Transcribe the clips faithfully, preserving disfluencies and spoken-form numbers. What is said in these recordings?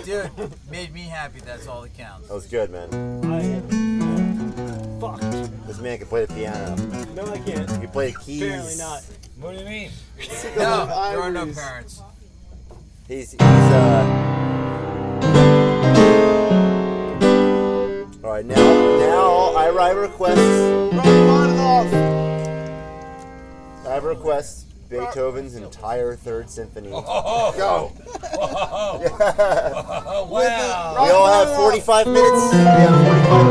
Dude, made me happy. That's all that counts. That was good, man. I am fucked. This man can play the piano. No, I can't. He can play the keys. Apparently not. What do you mean? No, there are no parents. He's, he's, uh... Alright, now, now, I, I request... I request Beethoven's entire Third Symphony. Oh, Go! oh, Yeah. oh, wow. We all have forty-five minutes. We have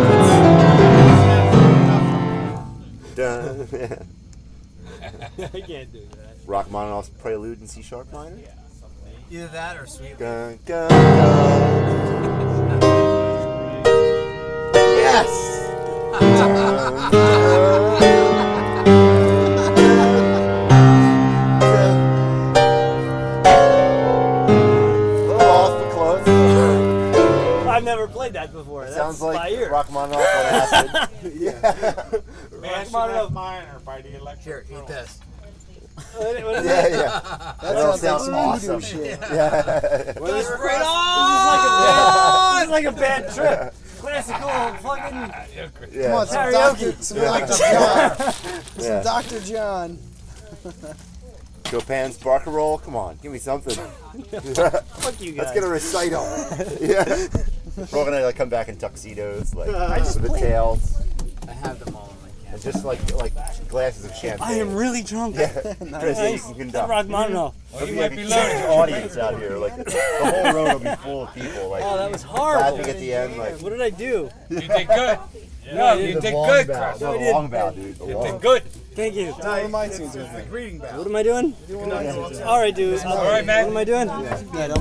forty-five minutes. Dun. I can't do that. Rachmaninoff's Prelude in C sharp minor. Either that or Sweet. Gun, gun, gun. Yes. Dun, dun. I've never played that before. That's Sounds like by ear. Rachmaninoff on acid. Yeah. Rachmaninoff minor by the electric. Here, eat this. What, what is Yeah, it? yeah. That all sounds like sounds awesome. shit. Yeah. What is Right This on! is like a bad, this is like a bad trip. Classical fucking Yeah. Come on, some Karaoke. Doctor, some Yeah. Doctor John. Some Yeah. Doctor John. Chopin's Barcarolle. Come on, give me something. Fuck you guys. Let's get a recital. Yeah. We're all gonna like come back in tuxedos, like I just with the played. tails, I have them all in my camera. and just like like glasses of champagne. I am really drunk. Yeah. Chris, you Nice. can conduct. Rachmaninoff. Well, you There'll might be be like a huge learning. audience out here. Like the whole road will be full of people. Like Oh, that was horrible. laughing at the end. Like What did I do? You did good. No, you the did long good, bow. Chris. The No, I did. long bow, dude. The You long did good. Thank you. One of my tunes with me. What am I doing? All right, dude. All right, man. What am I doing? Yeah,